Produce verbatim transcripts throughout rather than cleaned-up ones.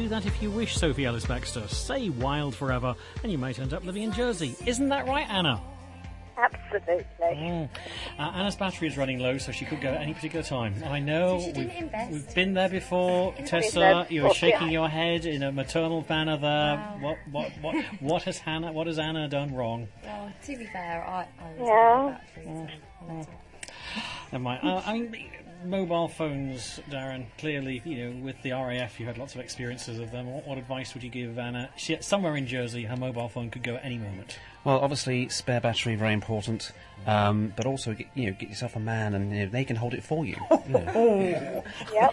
do that if you wish, Sophie Ellis-Bextor. Say wild forever, and you might end up living in Jersey. Isn't that right, Anna? Absolutely. Mm. Uh, Anna's battery is running low, so she could go at any particular time. I know, So she didn't we've, invest. we've been there before. Tessa, there you were before, shaking yeah. your head in a maternal manner there. Wow. What, what, what, what has Hannah, what has Anna done wrong? Well, to be fair, I, I was Yeah. yeah. batteries. Never mind. Uh, I mean, mobile phones, Darren, clearly, you know, with the R A F, you had lots of experiences of them. What, what advice would you give Anna? She, somewhere in Jersey, her mobile phone could go at any moment. Well, obviously, spare battery, very important. Um, but also, get, you know, get yourself a man, and you know, they can hold it for you. you know. Yep.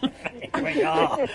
We are.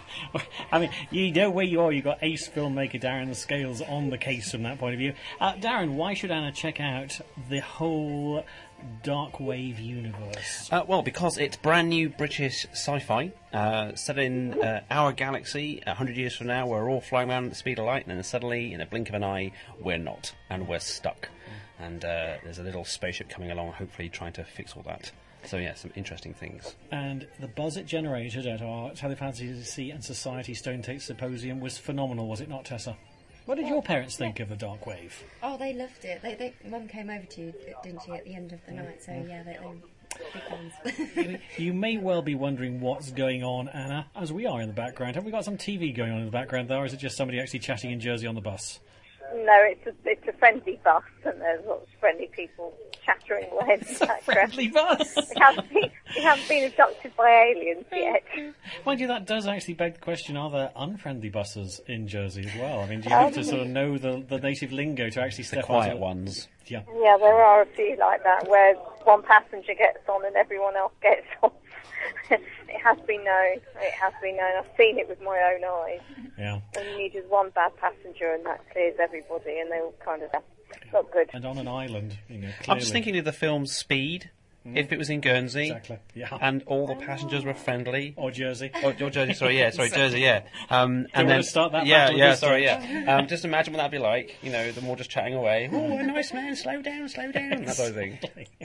I mean, you know where you are. You've got ace filmmaker Darren the Scales on the case from that point of view. Uh, Darren, why should Anna check out the whole Dark Wave universe? Uh, well, because it's brand new British sci-fi, uh, set in uh, our galaxy. A hundred years from now, we're all flying around at the speed of light, and then suddenly, in a blink of an eye, we're not, and we're stuck. And uh, there's a little spaceship coming along, hopefully trying to fix all that. So yeah, some interesting things. And the buzz it generated at our Telefantasy and Society Stone Tape Symposium was phenomenal, was it not, Tessa? What did your parents think of the Dark Wave? Oh, they loved it. They, they, Mum came over to you, didn't she, at the end of the night? So yeah, they, they were big fans. you, you may well be wondering what's going on, Anna, as we are in the background. Have we got some T V going on in the background there, or is it just somebody actually chatting in Jersey on the bus? No, it's a, it's a friendly bus, and there's lots of friendly people chattering away in the background. Friendly bus! We haven't been, we haven't been abducted by aliens yet. Mind you, that does actually beg the question, are there unfriendly buses in Jersey as well? I mean, do you have to sort of know the, the native lingo to actually step The quiet onto ones. Yeah. Yeah, there are a few like that, where one passenger gets on and everyone else gets off. It has been known. It has been known. I've seen it with my own eyes. Yeah. All you need is one bad passenger, and that clears everybody, and they all kind of not good. And on an island, you know, clearly. I'm just thinking of the film Speed. If it was in Guernsey, Exactly, yeah. and all the passengers were friendly. Or Jersey. Oh, or Jersey, sorry, yeah, sorry, Jersey, yeah. Um, want and then to start that yeah, battle yeah, this sorry, time? yeah. Um, just imagine what that'd be like. You know, them all just chatting away. Oh, a nice man, slow down, slow down, that sort of thing.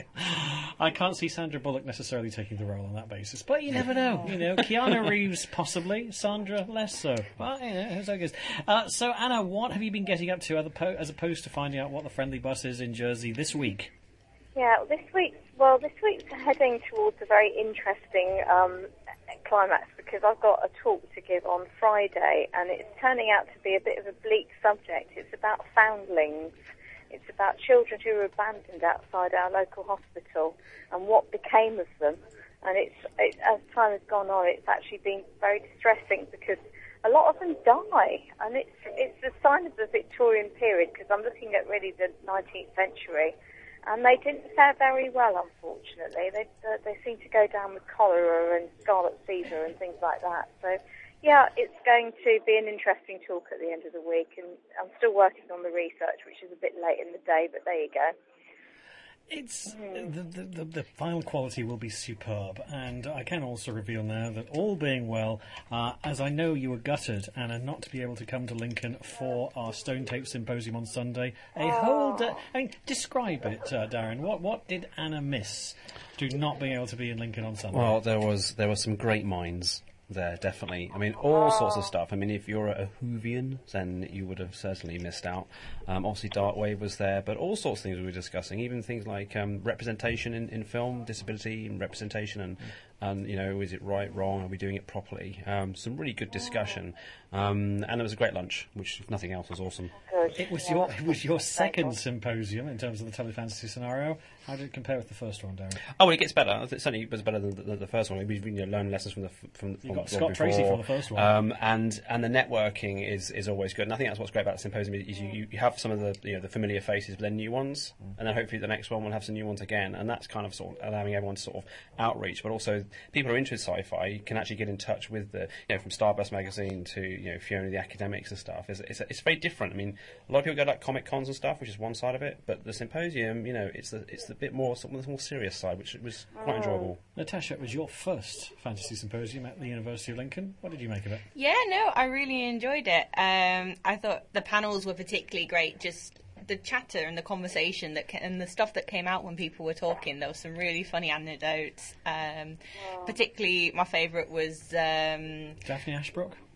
I can't see Sandra Bullock necessarily taking the role on that basis, but you never know. You know, Keanu Reeves possibly, Sandra less so. But you know, so it goes. Uh, so Anna, what have you been getting up to as opposed to finding out what the friendly bus is in Jersey this week? Yeah, this week, well, this week's heading towards a very interesting um, climax, because I've got a talk to give on Friday, and it's turning out to be a bit of a bleak subject. It's about foundlings. It's about children who were abandoned outside our local hospital and what became of them. And it's it, as time has gone on, it's actually been very distressing, because a lot of them die, and it's it's a sign of the Victorian period, because I'm looking at really the nineteenth century. And they didn't fare very well, unfortunately. They uh, they seem to go down with cholera and scarlet fever and things like that. So, yeah, it's going to be an interesting talk at the end of the week. And I'm still working on the research, which is a bit late in the day, but there you go. It's the, the, the, the final quality will be superb, and I can also reveal now that all being well, uh, as I know you were gutted, Anna, not to be able to come to Lincoln for our Stone Tape Symposium on Sunday. A oh. whole day. I mean, describe it, uh, Darren. What what did Anna miss to not being able to be in Lincoln on Sunday? Well, there was there were some great minds there, definitely. I mean, all sorts of stuff. I mean, if you're a Whovian, then you would have certainly missed out. Um, obviously, Dark Wave was there, but all sorts of things we were discussing, even things like um, representation in, in film, disability and representation, and, and, you know, is it right, wrong, are we doing it properly? Um, some really good discussion. Um, and it was a great lunch, which, if nothing else, was awesome. It was your it was your second symposium in terms of the telefantasy scenario. How did it compare with the first one, Darren? Oh, well, it gets better. It certainly was better than the, the, the first one. We've you know, learned lessons from the from the You got from Scott before. Tracy from the first one, um, and and the networking is, is always good. And I think that's what's great about the symposium is you, you have some of the you know the familiar faces, but then new ones, mm. and then hopefully the next one will have some new ones again. And that's kind of sort of allowing everyone to sort of outreach, but also people who are interested in sci-fi can actually get in touch with the you know from Starburst magazine to you know Fiona the academics and stuff. It's it's, it's very different. I mean, a lot of people go to like comic cons and stuff, which is one side of it, but the symposium, you know, it's the it's the bit more sort of the more serious side, which was quite enjoyable. Natasha, it was your first fantasy symposium at the University of Lincoln. What did you make of it? Yeah, no, I really enjoyed it. Um, I thought the panels were particularly great. Just the chatter and the conversation that ca- and the stuff that came out when people were talking. There was some really funny anecdotes. Um, particularly, my favourite was um, Daphne Ashbrook.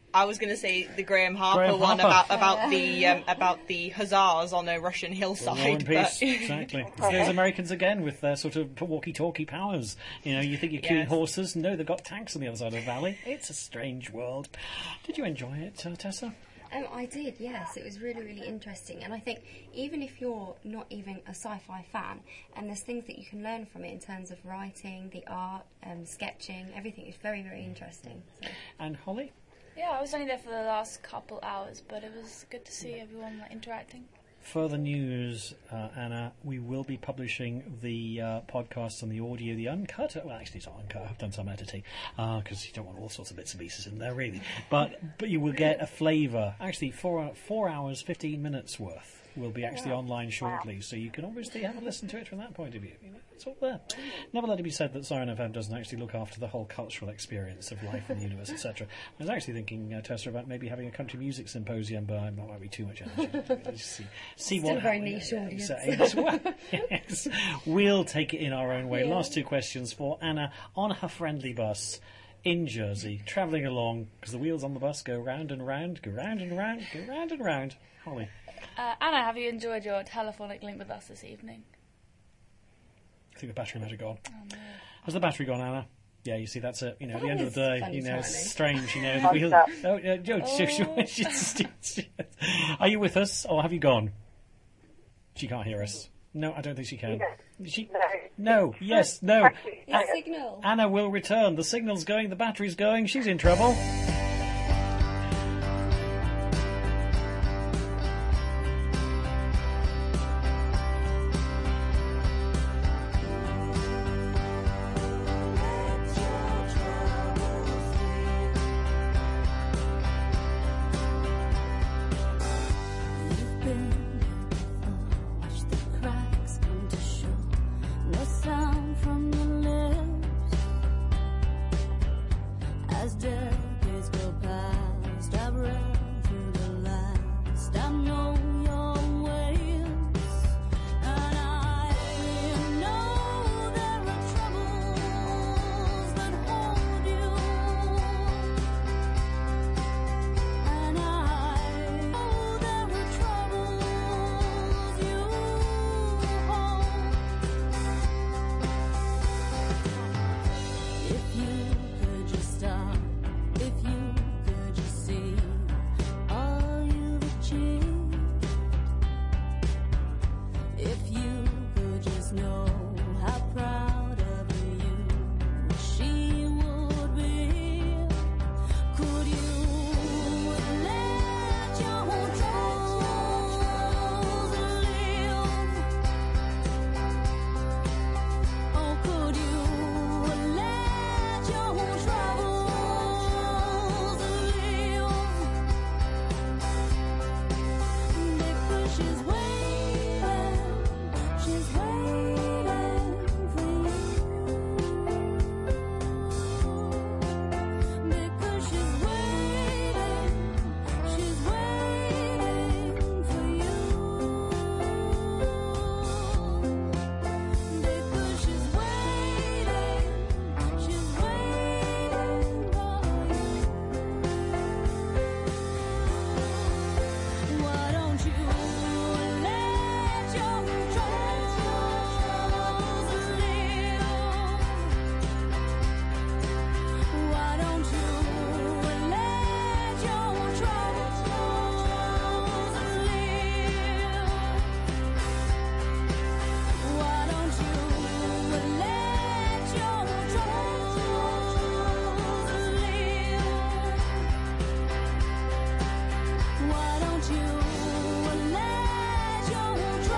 I was going to say the Graham Harper Graham one Harper. about about the um, about the hussars on a Russian War hillside. and peace, but- exactly. It's those Americans again with their sort of walkie-talkie powers. You know, you think you're killing Yes. horses. No, they've got tanks on the other side of the valley. It's a strange world. Did you enjoy it, uh, Tessa? Um, I did, yes. It was really, really interesting. And I think even if you're not even a sci-fi fan, and there's things that you can learn from it in terms of writing, the art, um, sketching, everything is very, very interesting. So. And Holly? Yeah, I was only there for the last couple hours, but it was good to see everyone like, interacting. Further news, uh, Anna, we will be publishing the uh, podcast and the audio, the uncut. Well, actually, it's not uncut. I've done some editing because you don't want all sorts of bits and pieces in there, really. But but you will get a flavour. Actually, four four hours, fifteen minutes worth will be actually online shortly, so you can obviously have a listen to it from that point of view. You know, it's all there. Never let it be said that Siren F M doesn't actually look after the whole cultural experience of life in the universe, et cetera. I was actually thinking, uh, Tessa, about maybe having a country music symposium, but I'm not might be too much energy. Just see see Still what a very happens. niche audience. So, well, yes, we'll take it in our own way. Yeah. Last two questions for Anna on her friendly bus in Jersey, travelling along because the wheels on the bus go round and round, go round and round, go round and round. Holly. Uh, Anna, have you enjoyed your telephonic link with us this evening? I think the battery might have gone. Oh, no. Has the battery gone, Anna? Yeah, you see, that's it. You know, at the That end of was the day, funny you know, it's timing. strange. You know, the Thumbs wheels. up. Oh, uh, Joe, she- she- she- she- are you with us, or have you gone? She can't hear us. No, I don't think she can. She. No. Yes. No. Your signal. Anna will return. The signal's going. The battery's going. She's in trouble. Watch the cracks come to show. No sound from your lips. As decades go past, I've read through the last. I know your ways, and I know there are troubles that hold you. And I know there are troubles you hold. If you could just stop, if you could just see all you've achieved. If you could just know how proud of you she would be. Could you let your troubles live? Oh, could you let your troubles live? Because she's waiting, she's waiting for you. Because she's waiting, she's waiting for you. Because she's waiting, she's waiting for you. Why don't you let your troubles live? Why don't you let your troubles live? Why don't you let your troubles live? Why don't you let your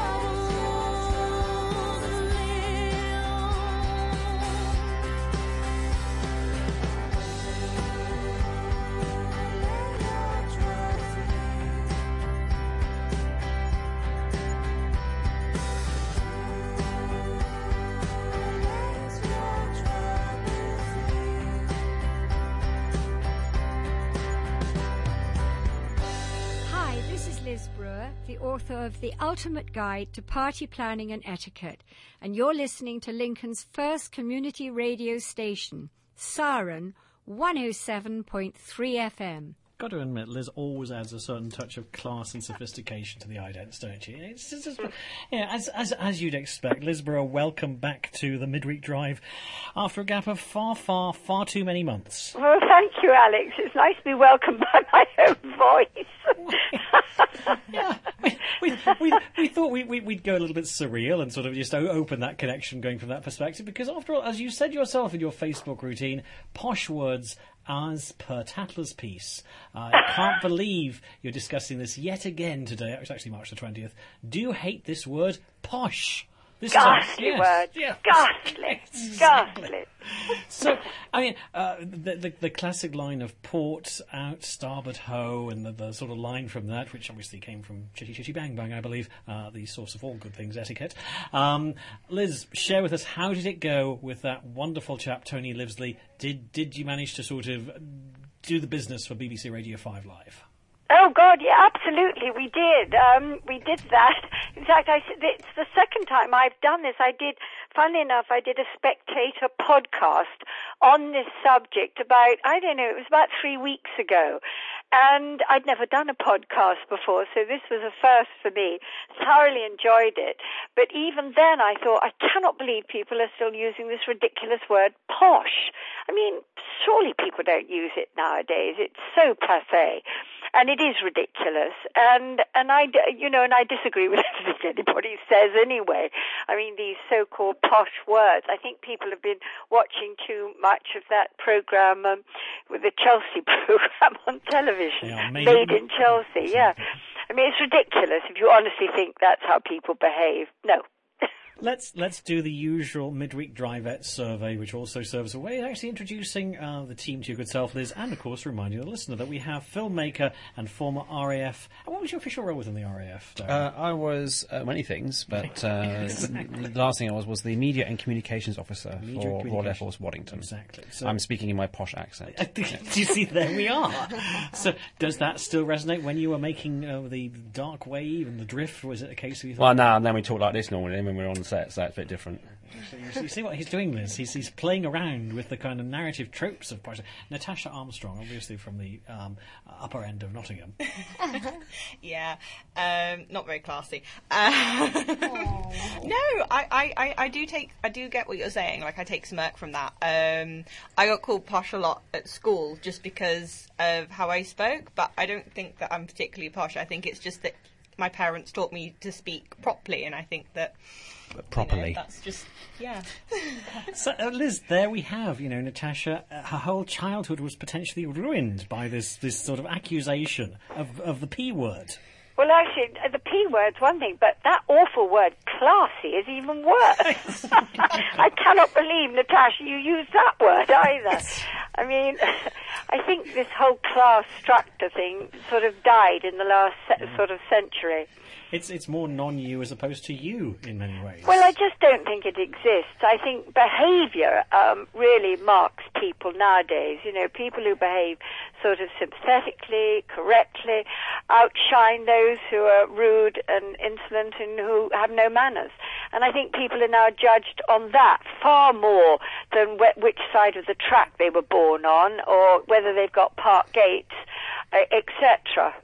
Hi, this is Liz Brewer, the author of The Ultimate Guide to Party Planning and Etiquette, and you're listening to Lincoln's first community radio station, Siren one oh seven point three F M. got to admit, Liz always adds a certain touch of class and sophistication to the idents, don't you? It's just, it's, yeah, as, as as you'd expect. Liz Brewer, welcome back to the Midweek Drive after a gap of far, far, far too many months. Well, thank you, Alex. It's nice to be welcomed by my own voice. Yeah, we, we, we, we thought we, we, we'd go a little bit surreal and sort of just o- open that connection going from that perspective, because after all, as you said yourself in your Facebook routine, posh words as per Tatler's piece. Uh, I can't believe you're discussing this yet again today. It was actually March the twentieth. Do you hate this word, posh? This Ghastly is a, yes, word. yes, Ghastly. exactly. Ghastly. So, I mean, uh, the, the the classic line of port out, starboard ho, and the, the sort of line from that, which obviously came from Chitty Chitty Bang Bang, I believe, uh, the source of all good things, etiquette. Um, Liz, share with us, how did it go with that wonderful chap, Tony Livesley? Did did you manage to sort of do the business for B B C Radio five Live? Oh, God, yeah, absolutely, we did. Um, we did that. In fact, I, it's the second time I've done this. I did, funnily enough, I did a Spectator podcast on this subject about, I don't know, it was about three weeks ago. And I'd never done a podcast before, so this was a first for me. Thoroughly enjoyed it. But even then I thought, I cannot believe people are still using this ridiculous word, posh. I mean, surely people don't use it nowadays. It's so passé. And it is ridiculous. And, and I, you know, and I disagree with everything anybody says anyway. I mean, these so-called posh words. I think people have been watching too much of that program, um, with the Chelsea program on television. Yeah, made, made in Chelsea, yeah. I mean, it's ridiculous if you honestly think that's how people behave. No. Let's let's do the usual midweek Drivette survey, which also serves a way of actually introducing uh, the team to your good self, Liz, and of course reminding the listener that we have filmmaker and former R A F. And what was your official role within the R A F? Uh, I was uh, many things, but uh, Exactly. the last thing I was was the Media and Communications Officer Media for and Royal Air Communications. Force Waddington. Exactly. So, I'm speaking in my posh accent. do you see? There we are. So, does that still resonate when you were making uh, the Dark Wave and the Drift? Was it a case of you thought? Well, now and then we talk like this normally when we're on the set, so it's a bit different. So you, see, you see what he's doing, Liz? He's, he's playing around with the kind of narrative tropes of posh. Natasha Armstrong, obviously from the um, upper end of Nottingham. Yeah, um, not very classy. Uh, no, I, I, I, I do take, I do get what you're saying. Like, I take smirk from that. Um, I got called posh a lot at school just because of how I spoke, but I don't think that I'm particularly posh. I think it's just that my parents taught me to speak properly, and I think that Properly. you know, that's just yeah. So, uh, Liz, there we have, you know, Natasha, uh, her whole childhood was potentially ruined by this, this sort of accusation of, of the P word. Well, actually, the P word's one thing, but that awful word, classy, is even worse. I cannot believe, Natasha, you used that word either. I mean, I think this whole class structure thing sort of died in the last se- sort of century. It's it's more non-you as opposed to you in many ways. Well, I just don't think it exists. I think behaviour um, really marks people nowadays. You know, people who behave sort of sympathetically, correctly, outshine those who are rude and insolent and who have no manners. And I think people are now judged on that far more than wh- which side of the track they were born on or whether they've got park gates, uh, et cetera.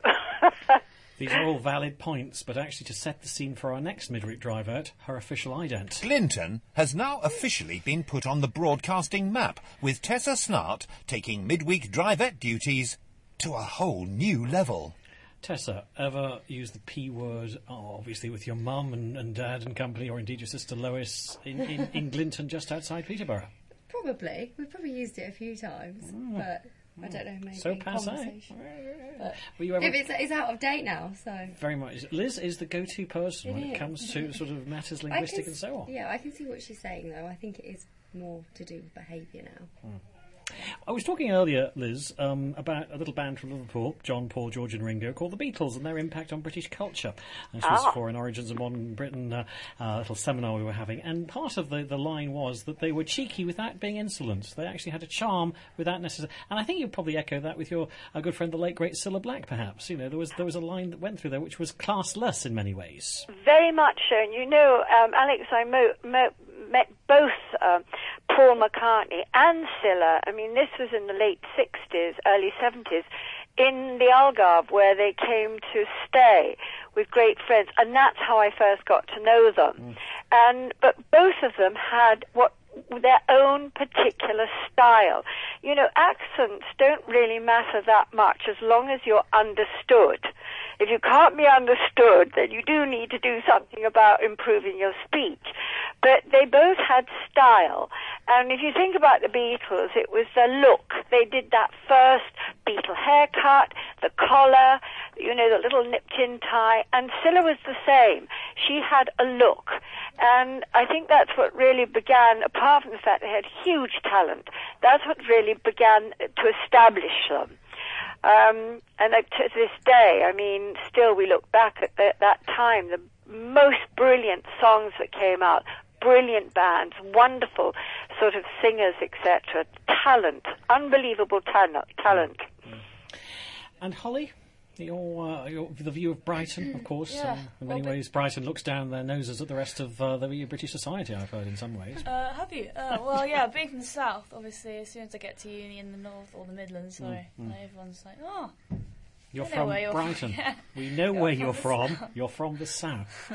These are all valid points, but actually to set the scene for our next midweek drive-out, her official ident. Glinton has now officially been put on the broadcasting map, with Tessa Snart taking midweek drivette duties to a whole new level. Tessa, ever use the P word, oh, obviously with your mum and, and dad and company, or indeed your sister Lois, in, in, in Glinton just outside Peterborough? Probably. We've probably used it a few times, Mm. but I don't know, maybe So in passé. conversation. But Were you ever... if it's, it's out of date now, so... Very much. Liz is the go-to person It when it is. comes to sort of matters I linguistic can and so on. s- Yeah, I can see what she's saying, though. I think it is more to do with behaviour now. Mm. I was talking earlier, Liz, um, about a little band from Liverpool, John, Paul, George and Ringo, called the Beatles and their impact on British culture. This was Ah. for an Origins of Modern Britain uh, uh, little seminar we were having, and part of the, the line was that they were cheeky without being insolent. They actually had a charm without necessarily... And I think you'd probably echo that with your uh, good friend, the late, great Cilla Black, perhaps. You know, there was there was a line that went through there which was classless in many ways. Very much so. And you know, um, Alex, I mo- mo- met both um, Paul McCartney and Cilla. I mean, this was in the late sixties, early seventies, in the Algarve where they came to stay with great friends, and that's how I first got to know them. Mm. And but both of them had what their own particular style. You know, accents don't really matter that much as long as you're understood. If you can't be understood, then you do need to do something about improving your speech. But they both had style. And if you think about the Beatles, it was their look. They did that first Beatle haircut, the collar, you know, the little nipped-in tie. And Cilla was the same. She had a look. And I think that's what really began, apart from the fact they had huge talent, that's what really began to establish them. Um, and uh, to this day, I mean, still we look back at the, that time, the most brilliant songs that came out, brilliant bands, wonderful sort of singers, et cetera. Talent, unbelievable talent. talent. And Holly, your, uh, your the view of Brighton, of course. Yeah. Um, in many well, ways, Brighton looks down their noses at the rest of uh, the British society, I've heard, in some ways. Uh, have you? Uh, well, yeah, being from the south, obviously, as soon as I get to uni in the north or the Midlands, sorry, mm, mm. everyone's like, oh... You're from you're Brighton. From. Yeah. We know you're where you're from. South. You're from the south.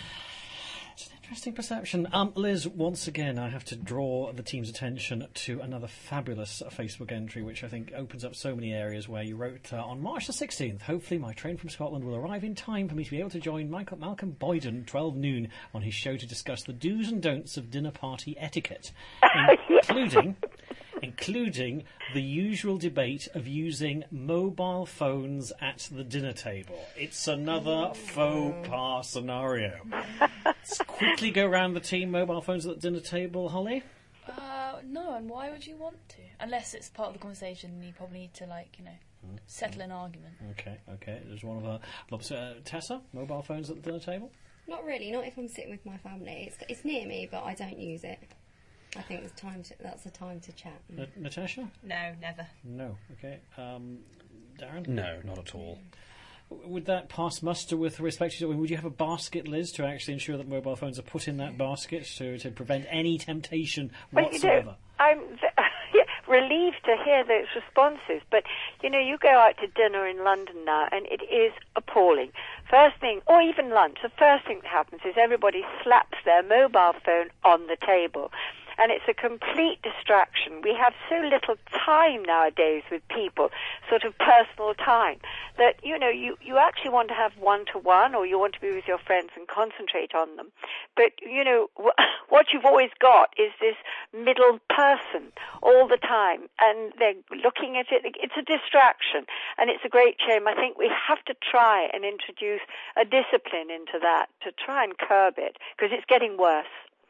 It's an interesting perception. Um, Liz, once again, I have to draw the team's attention to another fabulous Facebook entry, which I think opens up so many areas where you wrote, uh, on March the sixteenth, hopefully my train from Scotland will arrive in time for me to be able to join Michael, Malcolm Boyden, twelve noon, on his show to discuss the do's and don'ts of dinner party etiquette, including... including the usual debate of using mobile phones at the dinner table. It's another faux pas scenario. Let's quickly go around the team. Mobile phones at the dinner table, Holly? Uh, no, and why would you want to? Unless it's part of the conversation and you probably need to, like, you know, mm. settle an argument. Okay, okay. There's one of our... Uh, Tessa, mobile phones at the dinner table? Not really, not if I'm sitting with my family. It's, it's near me, but I don't use it. I think it's time to, that's the time to chat. N- Natasha? No, never. No, okay. Um, Darren? No, not at all. Would that pass muster with respect to... Would you have a basket, Liz, to actually ensure that mobile phones are put in that basket to, to prevent any temptation well, whatsoever? You know, I'm th- relieved to hear those responses, but, you know, you go out to dinner in London now, and it is appalling. First thing, or even lunch, the first thing that happens is everybody slaps their mobile phone on the table. And it's a complete distraction. We have so little time nowadays with people, sort of personal time, that, you know, you, you actually want to have one-to-one, or you want to be with your friends and concentrate on them. But, you know, w- what you've always got is this middle person all the time, and they're looking at it. It's a distraction, and it's a great shame. I think we have to try and introduce a discipline into that to try and curb it, because it's getting worse.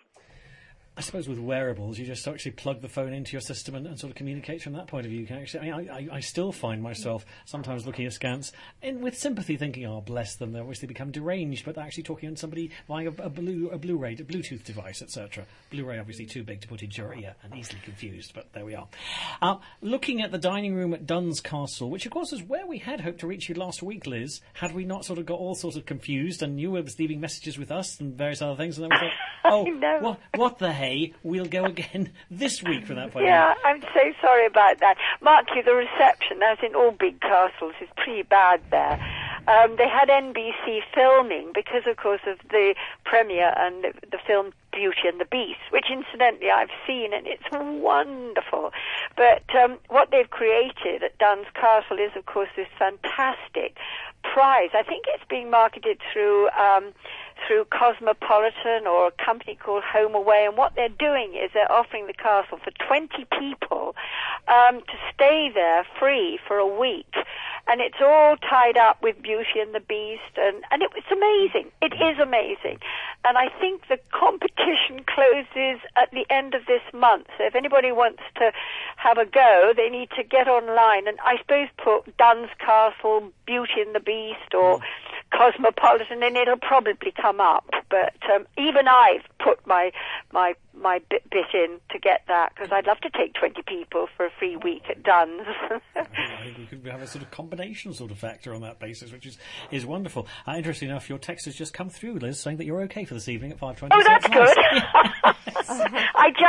I suppose with wearables, you just actually plug the phone into your system and, and sort of communicate from that point of view. You can actually, I mean, I, I, I still find myself sometimes looking askance and with sympathy thinking, oh, bless them, they obviously become deranged, but they're actually talking on somebody via a, a, blue, a Blu-ray, a Bluetooth device, et cetera. Blu-ray obviously too big to put into your ear and easily confused, but there we are. Uh, looking at the dining room at Duns Castle, which of course is where we had hoped to reach you last week, Liz, had we not sort of got all sorts of confused and you were leaving messages with us and various other things, and then we thought, oh, what, what the hey? We'll go again this week from that point Yeah, of view. I'm so sorry about that. Mark you, the reception, as in all big castles, is pretty bad there. Um, they had N B C filming because, of course, of the premiere and the, the film Beauty and the Beast, which, incidentally, I've seen, and it's wonderful. But um, what they've created at Duns Castle is, of course, this fantastic prize. I think it's being marketed through... Um, through Cosmopolitan or a company called Home Away, and what they're doing is they're offering the castle for twenty people um, to stay there free for a week, and it's all tied up with Beauty and the Beast, and, and it, it's amazing. It is amazing. And I think the competition closes at the end of this month, so if anybody wants to have a go, they need to get online and I suppose put Duns Castle, Beauty and the Beast, or Cosmopolitan, and it'll probably come up. But um, even I've put my my my bit, bit in to get that, because I'd love to take twenty people for a free week at Duns. I think we could have a sort of combination sort of factor on that basis, which is, is wonderful. Uh, interesting enough, your text has just come through, Liz, saying that you're okay for this evening at five twenty. Oh, that's so good. Nice. I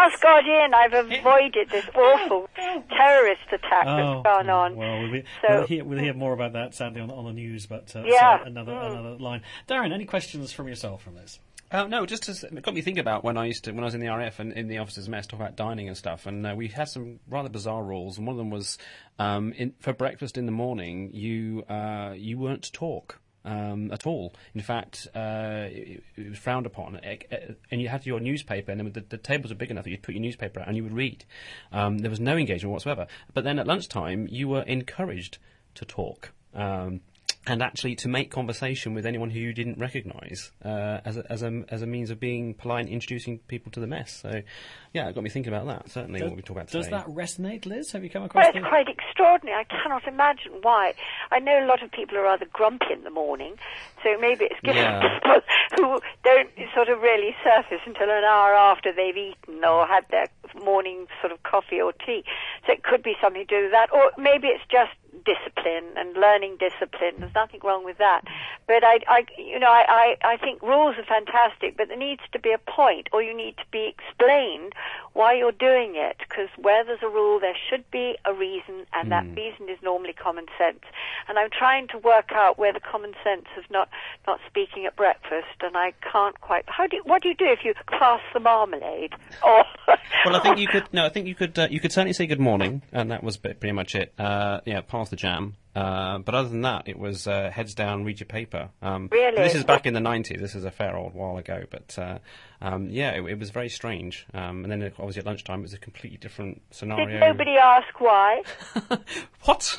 Just got in. I've avoided this awful terrorist attack Oh, that's gone on. Well, we'll, be, So- we'll, hear, we'll hear more about that sadly on, on the news, but uh, Yeah. so another Mm. another line. Darren, any questions from yourself from this? Uh, no, just to, s- it got me thinking about when I used to when I was in the R A F and in the officers' mess, talking about dining and stuff. And uh, we had some rather bizarre rules, and one of them was um, in, for breakfast in the morning, you uh, you weren't to talk. Um, at all. In fact, uh, it, it was frowned upon, uh, uh, and you had your newspaper, and then the, the tables were big enough that you'd put your newspaper out and you would read. Um, there was no engagement whatsoever. But then at lunchtime, you were encouraged to talk. Um, and actually to make conversation with anyone who you didn't recognise uh, as, a, as, a, as a means of being polite and introducing people to the mess. So, yeah, it got me thinking about that, certainly, Does, what we talk about today. does that resonate, Liz? Have you come Well, across it's the... quite extraordinary. I cannot imagine why. I know a lot of people are rather grumpy in the morning, so maybe it's given Yeah. people who don't sort of really surface until an hour after they've eaten or had their morning sort of coffee or tea. So it could be something to do with that, or maybe it's just discipline and learning discipline. There's nothing wrong with that. But I, I you know, I, I, I think rules are fantastic, but there needs to be a point, or you need to be explained why you're doing it, because where there's a rule, there should be a reason, and that reason is normally common sense. And I'm trying to work out where the common sense of not, not speaking at breakfast, and I can't quite. How do you, what do you do if you pass the marmalade? Or Well, I think you could. No, I think you could. Uh, you could certainly say good morning, and that was b- pretty much it. Uh, yeah, pass the jam. Uh, but other than that, it was uh, heads down, read your paper. Um, Really? This is back in the nineties. This is a fair old while ago. But uh, um, yeah, it, it was very strange. Um, and then it, obviously at lunchtime, it was a completely different scenario. did nobody ask why? What?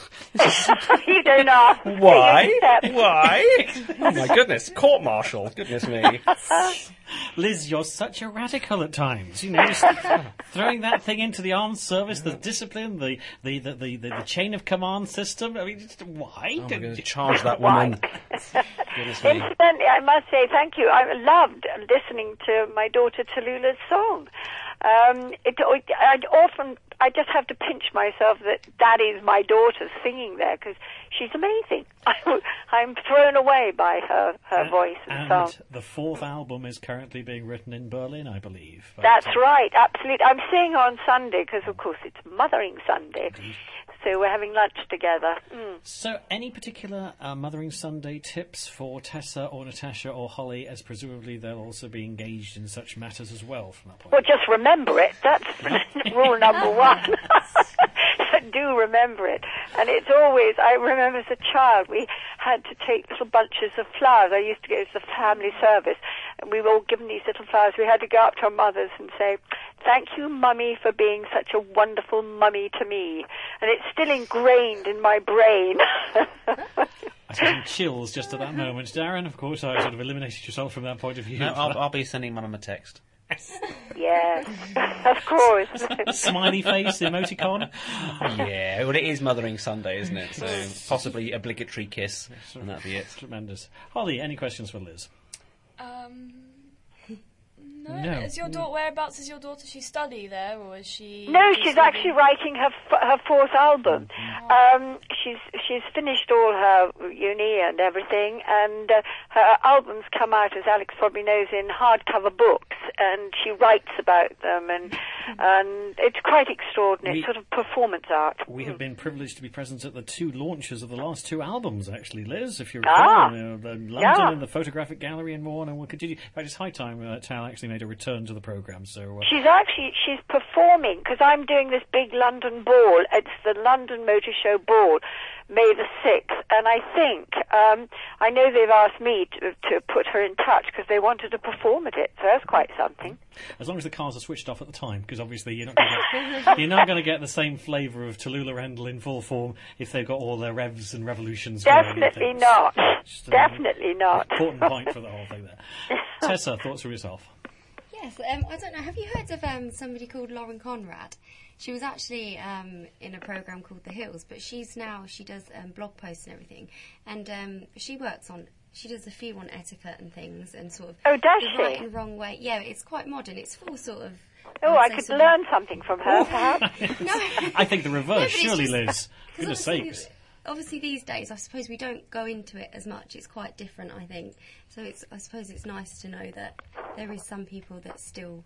You don't ask. Why? You accept. Why? Oh my goodness! Court martial. Goodness me. Liz, you're such a radical at times. You know, just throwing that thing into the armed service, the discipline, the the, the, the, the, the chain of command system. I mean, just, why? Oh my goodness, charge that woman. Goodness me. Incidentally, I must say thank you. I loved listening to my daughter Tallulah's song. Um, it, I often, I just have to pinch myself that that is my daughter singing there, because she's amazing. I'm thrown away by her, her voice and, And song. the fourth album is currently being written in Berlin, I believe. But, That's uh, right, absolutely. I'm seeing her on Sunday, because of course it's Mothering Sunday. So we're having lunch together. Mm. So, any particular uh, Mothering Sunday tips for Tessa or Natasha or Holly, as presumably they'll also be engaged in such matters as well from that point? Well, just remember it. That's rule number one. Do remember it. And it's always, I remember as a child, we had to take little bunches of flowers. I used to go to the family service, and we were all given these little flowers. We had to go up to our mothers and say, "Thank you, Mummy, for being such a wonderful mummy to me." And it's still ingrained in my brain. I got some chills just at that moment. Darren, of course, I sort of eliminated yourself from that point of view. No, I'll, I'll be sending Mum a text. Yes, of course. Smiley face emoticon. Yeah, well, it is Mothering Sunday, isn't it? So possibly obligatory kiss, and that'll be it. Tremendous. Holly, any questions for Liz? Um, no. No. Is your daughter, whereabouts is your daughter? She study there, or is she? No, just she's living- actually writing her f- her fourth album. Um, she's she's finished all her uni and everything, and uh, her albums come out, as Alex probably knows, in hardcover books, and she writes about them, and and it's quite extraordinary. We- It's sort of performance art. We have been privileged to be present at the two launches of the last two albums, actually, Liz, if you Ah. recall. Uh, the London Yeah. and the Photographic Gallery and more on, and we'll continue. In fact, it's high time uh, Tal actually made a return to the programme, so... Uh, She's actually she's performing, because I'm doing this big London ball. It's the London Motor Show Ball, May the sixth, and I think um, I know they've asked me to, to put her in touch because they wanted to perform at it. So that's quite something. as long as the cars are switched off at the time, because obviously you're not going to get, you're not going to get the same flavour of Tallulah Rendell in full form if they've got all their revs and revolutions going and Definitely things. not. Just a Definitely not. Important point for the whole thing there. Tessa, thoughts from yourself? Yes, um, I don't know. Have you heard of um, somebody called Lauren Conrad? She was actually um, in a program called The Hills, but she's now she does um, blog posts and everything, and um, she works on. She does a few on etiquette and things, and sort of Oh, does the she? right and wrong way. Yeah, it's quite modern. It's full sort of. Oh, would I say could sort of- learn something from her, perhaps. No, I think the No, reverse, but it's surely, just- Liz. 'cause Goodness obviously- sakes. Obviously, these days, I suppose we don't go into it as much. It's quite different, I think. So it's, I suppose it's nice to know that there is some people that still.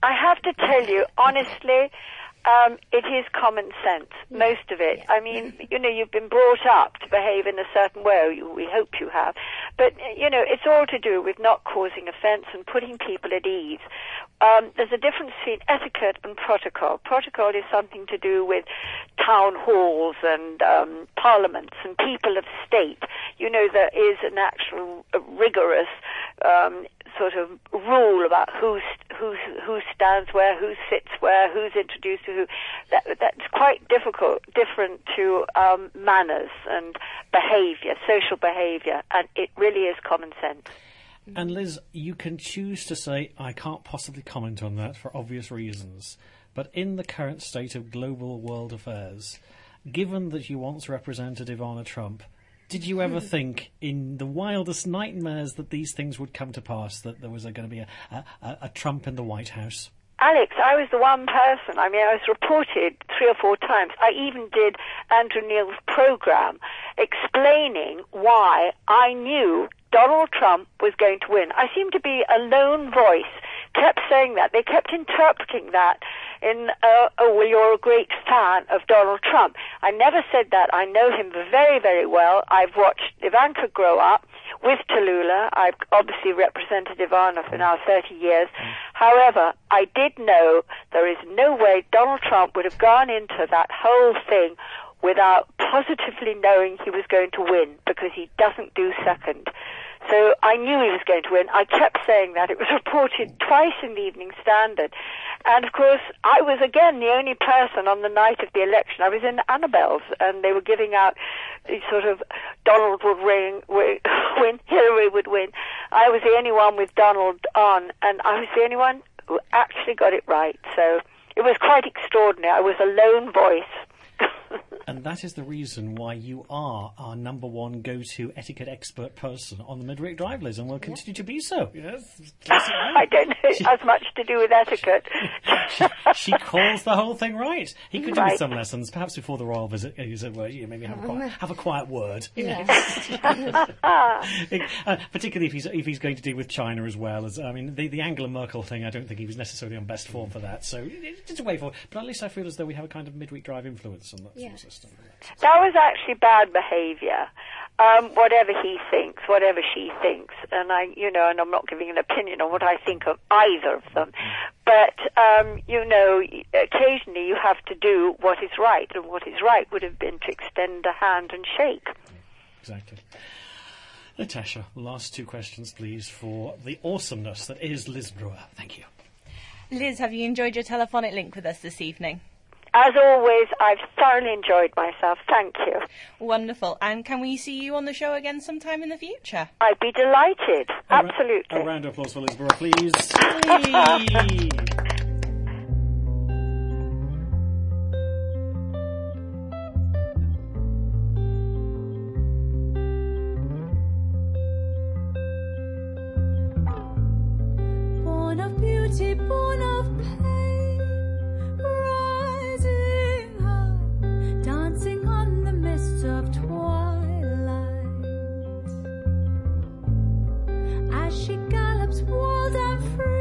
I have to tell you, honestly, um, it is common sense, most of it. Yeah. I mean, you know, you've been brought up to behave in a certain way, or you, we hope you have. But, you know, it's all to do with not causing offence and putting people at ease. Um, there's a difference between etiquette and protocol. Protocol is something to do with town halls and um, parliaments and people of state. You know, there is an actual uh, rigorous um, sort of rule about who st- who who stands where, who sits where, who's introduced to who. That, that's quite difficult, different to um, manners and behaviour, social behaviour, and it really is common sense. And Liz, you can choose to say, I can't possibly comment on that for obvious reasons, but in the current state of global world affairs, given that you once represented Ivana Trump, did you ever think in the wildest nightmares that these things would come to pass, that there was going to be a, a, a Trump in the White House? Alex, I was the one person. I mean, I was reported three or four times. I even did Andrew Neil's program explaining why I knew Donald Trump was going to win. I seemed to be a lone voice, kept saying that. They kept interpreting that in, uh, oh, well, you're a great fan of Donald Trump. I never said that. I know him very, very well. I've watched Ivanka grow up with Tallulah. I've obviously represented Ivana for now thirty years. However, I did know there is no way Donald Trump would have gone into that whole thing without positively knowing he was going to win, because he doesn't do second. So I knew he was going to win. I kept saying that. It was reported twice in the Evening Standard. And, of course, I was, again, the only person on the night of the election. I was in Annabelle's, and they were giving out these sort of Donald would win, win, Hillary would win. I was the only one with Donald on, and I was the only one who actually got it right. So it was quite extraordinary. I was a lone voice. And that is the reason why you are our number one go-to etiquette expert person on the Midweek Drive, Liz, and will continue to be so. Yes. I don't know. It has much to do with etiquette. she, she calls the whole thing right. He could do Right. with some lessons, perhaps before the royal visit. He said, well, you maybe have a quiet, have a quiet word. You know. uh, particularly if he's if he's going to deal with China as well as I mean the the Angela Merkel thing. I don't think he was necessarily on best form for that. So it's a way forward. But at least I feel as though we have a kind of Midweek Drive influence on that Yeah. sort of system. That was actually bad behaviour. Um, whatever he thinks, whatever she thinks, and I, you know, and I'm not giving an opinion on what I think of either of them, but um, you know, occasionally you have to do what is right, and what is right would have been to extend a hand and shake. Exactly. Natasha, last two questions, please, for the awesomeness that is Liz Brewer. Thank you. Liz, have you enjoyed your telephonic link with us this evening? As always, I've thoroughly enjoyed myself. Thank you. Wonderful. And can we see you on the show again sometime in the future? I'd be delighted. A ra- Absolutely. A round of applause for Liz Brewer, please. Hey! Born of beauty, born of pain, rising high, dancing on the mists of twilight. As she gallops wild and free,